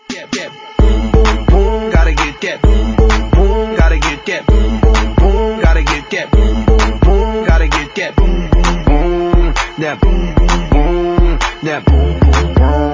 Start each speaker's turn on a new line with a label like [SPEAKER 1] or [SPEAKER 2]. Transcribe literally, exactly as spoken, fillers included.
[SPEAKER 1] Get, get, boom, boom, boom. Gotta get, get, boom, boom, boom. Gotta get, get, boom, boom, boom. Gotta get, get, boom, boom, boom. Gotta get, get, boom, boom, boom. That boom, boom, boom. That boom, boom, boom.